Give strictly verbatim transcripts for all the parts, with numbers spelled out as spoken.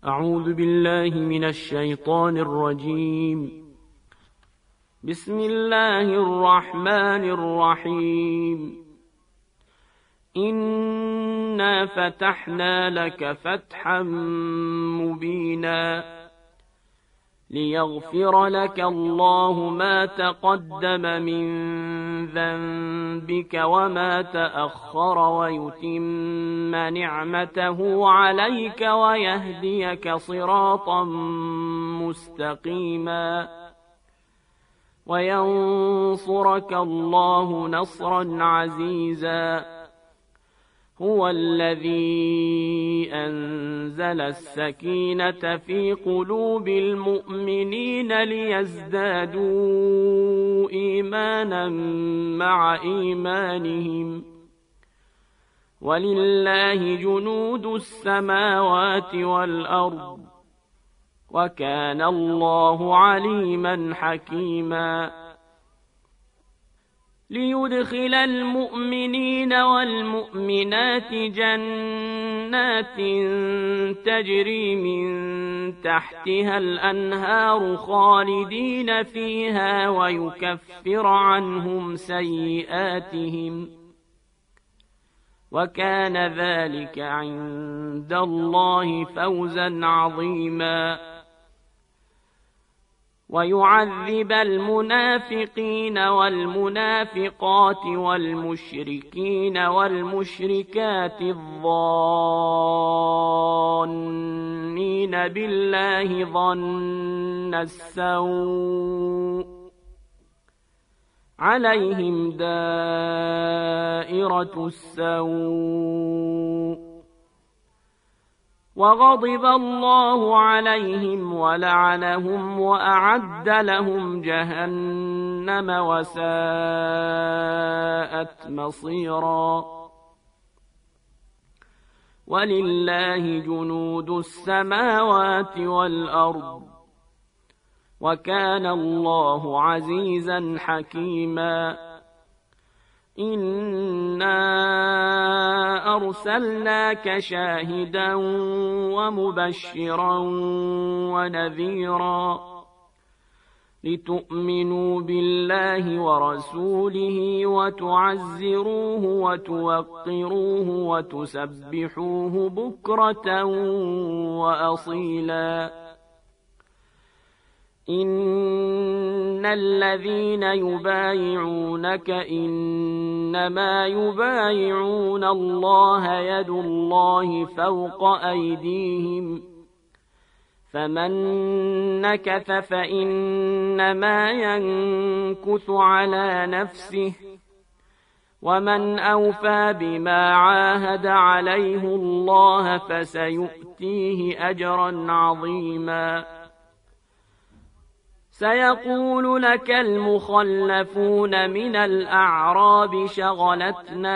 أعوذ بالله من الشيطان الرجيم. بسم الله الرحمن الرحيم. إنا فتحنا لك فتحا مبينا ليغفر لك الله ما تقدم من ذنبك وما تأخر ويتم نعمته عليك ويهديك صراطا مستقيما وينصرك الله نصرا عزيزا. هو الذي أنزل السكينة في قلوب المؤمنين ليزدادوا إيمانا مع إيمانهم ولله جنود السماوات والأرض وكان الله عليما حكيما. ليدخل المؤمنين والمؤمنات جنات تجري من تحتها الأنهار خالدين فيها ويكفر عنهم سيئاتهم وكان ذلك عند الله فوزا عظيما. ويعذب المنافقين والمنافقات والمشركين والمشركات الظانين بالله ظن السوء عليهم دائرة السوء وغضب الله عليهم ولعنهم وأعد لهم جهنم وساءت مصيرا. ولله جنود السماوات والأرض وكان الله عزيزا حكيما. إنا أرسلناك شاهدا ومبشرا ونذيرا لتؤمنوا بالله ورسوله وتعزروه وتوقروه وتسبحوه بكرة وأصيلا. إن الذين يبايعونك إنما يبايعون الله يد الله فوق أيديهم فمن نكث فإنما ينكث على نفسه ومن أوفى بما عاهد عليه الله فسيؤتيه أجرا عظيما. سيقول لك المخلفون من الأعراب شغلتنا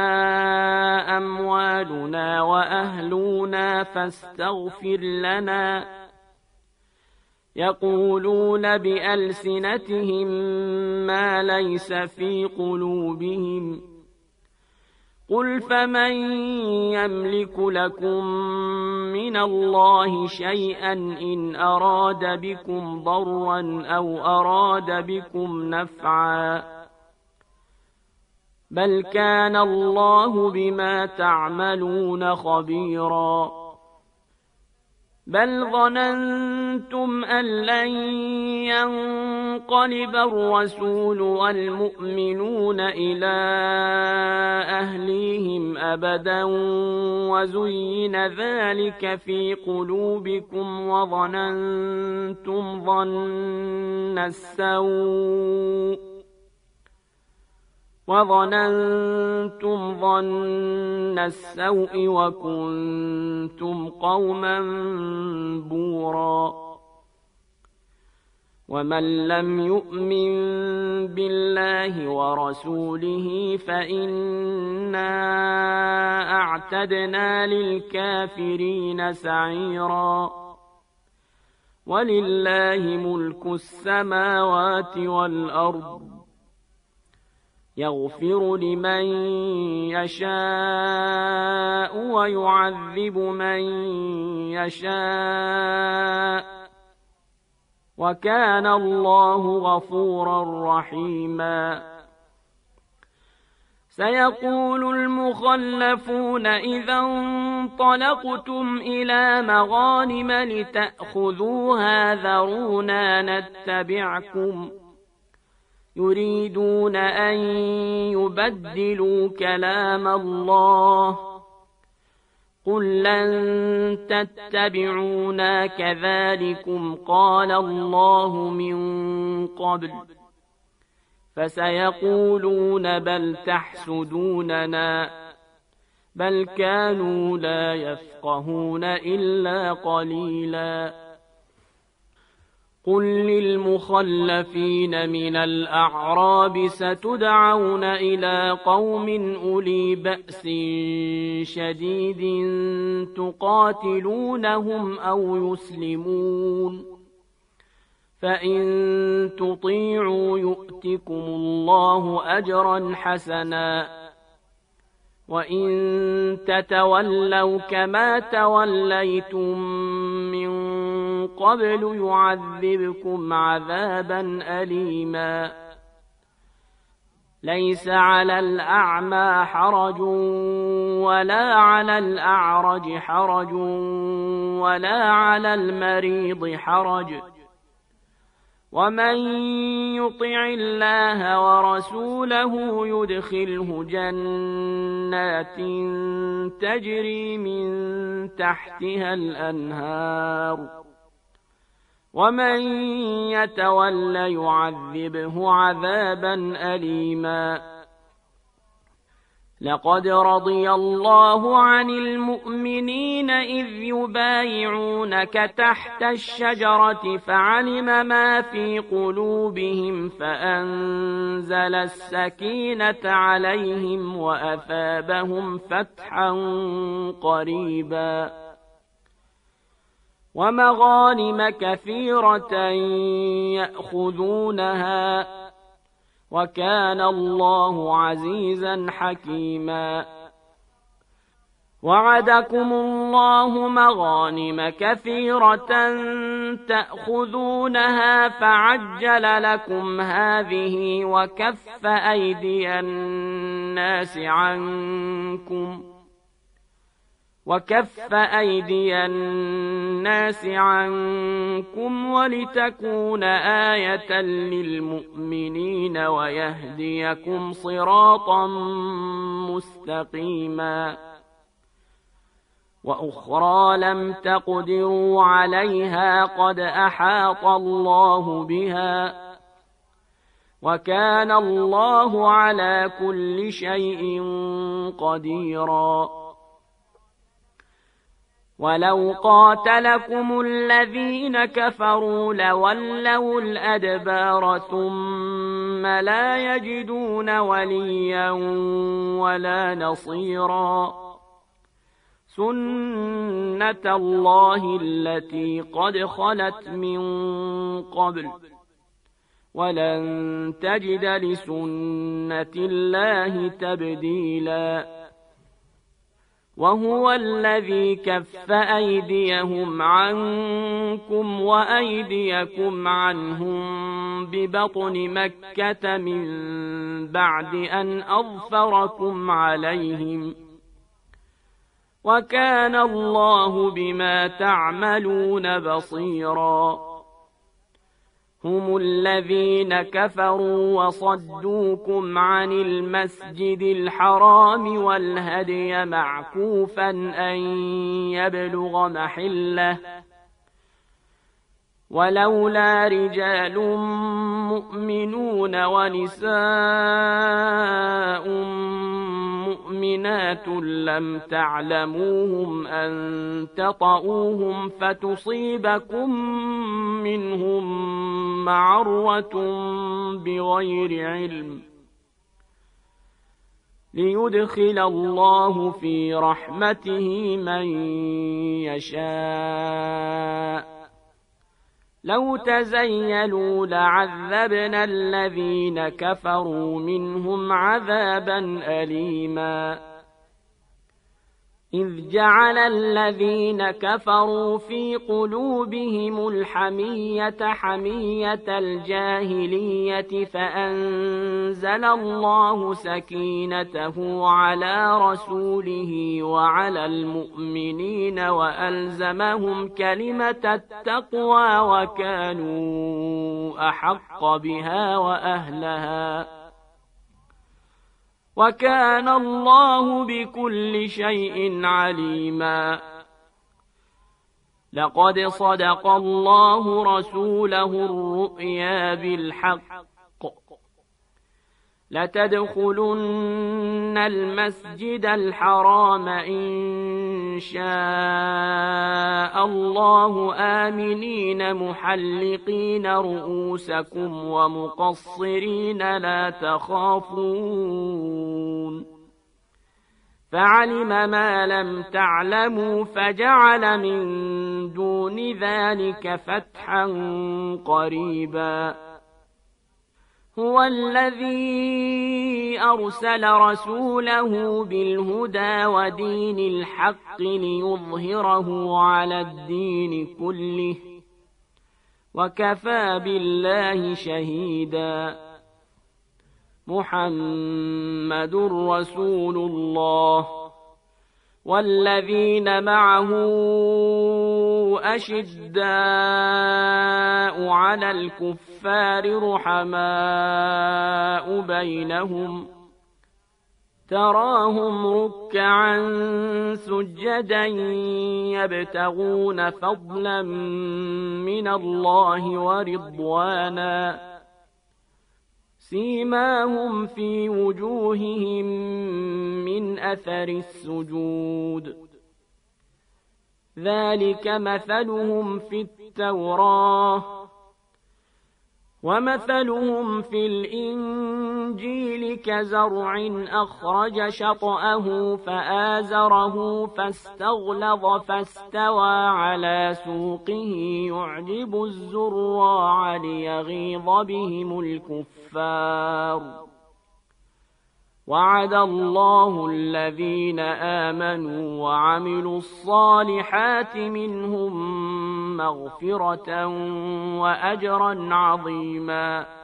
أموالنا وأهلنا فاستغفر لنا يقولون بألسنتهم ما ليس في قلوبهم قل فمن يملك لكم من الله شيئا إن أراد بكم ضرا أو أراد بكم نفعا بل كان الله بما تعملون خبيرا. بل ظننتم أن لن ينقلب الرسول والمؤمنون إلى أهليهم أبدا وزين ذلك في قلوبكم وظننتم ظن السوء وظننتم ظن السوء وكنتم قوما بورا. ومن لم يؤمن بالله ورسوله فإنا أعتدنا للكافرين سعيرا. ولله ملك السماوات والأرض يغفر لمن يشاء ويعذب من يشاء وكان الله غفورا رحيما. سيقول المخلفون إذا انطلقتم إلى مغانم لتأخذوها ذرونا نتبعكم يريدون أن يبدلوا كلام الله قل لن تتبعونا كذلكم قال الله من قبل فسيقولون بل تحسدوننا بل كانوا لا يفقهون إلا قليلا. قل للمخلفين من الأعراب ستدعون إلى قوم أولي بأس شديد تقاتلونهم أو يسلمون فإن تطيعوا يؤتكم الله أجرا حسنا وإن تتولوا كما توليتم من قبل يعذبكم عذابا أليما. ليس على الأعمى حرج ولا على الأعرج حرج ولا على المريض حرج ومن يطع الله ورسوله يدخله جنات تجري من تحتها الأنهار ومن يتول يعذبه عذابا أليما. لقد رضي الله عن المؤمنين إذ يبايعونك تحت الشجرة فعلم ما في قلوبهم فأنزل السكينة عليهم وأثابهم فتحا قريبا ومغانم كثيرة يأخذونها وكان الله عزيزا حكيما. وعدكم الله مغانم كثيرة تأخذونها فعجل لكم هذه وكف أيدي الناس عنكم وكف أيدي الناس عنكم ولتكون آية للمؤمنين ويهديكم صراطا مستقيما. وأخرى لم تقدروا عليها قد أحاط الله بها وكان الله على كل شيء قديرا. ولو قاتلكم الذين كفروا لولوا الأدبار ثم لا يجدون وليا ولا نصيرا. سنة الله التي قد خلت من قبل ولن تجد لسنة الله تبديلا. وهو الذي كف أيديهم عنكم وأيديكم عنهم ببطن مكة من بعد أن أظفركم عليهم وكان الله بما تعملون بصيرا. هم الذين كفروا وصدوكم عن المسجد الحرام والهدي معكوفا أن يبلغ محله ولولا رجال مؤمنون ونساء مؤمنات لم تعلموهم أن تطؤوهم فتصيبكم منهم معرة بغير علم ليدخل الله في رحمته من يشاء لو تزيلوا لعذبنا الذين كفروا منهم عذابا أليما إذ جعل الذين كفروا في قلوبهم الحمية حمية الجاهلية فأنزل الله سكينته على رسوله وعلى المؤمنين وألزمهم كلمة التقوى وكانوا أحق بها وأهلها وكان الله بكل شيء عليما لقد صدق الله رسوله الرؤيا بالحق لتدخلن المسجد الحرام إن شاء الله آمنين محلقين رؤوسكم ومقصرين لا تخافون فعلم ما لم تعلموا فجعل من دون ذلك فتحا قريبا هو الذي أرسل رسوله بالهدى ودين الحق ليظهره على الدين كله وكفى بالله شهيدا محمد رسول الله والذين معه أشداء على الكفار رحماء بينهم تراهم ركعا سجدا يبتغون فضلا من الله ورضوانا سيماهم في وجوههم من أثر السجود ذلك مثلهم في التوراة ومثلهم في الإنجيل كزرع أخرج شطأه فآزره فاستغلظ فاستوى على سوقه يعجب الزراع ليغيظ بهم الكفار وعد الله الذين آمنوا وعملوا الصالحات منهم مغفرة وأجرا عظيما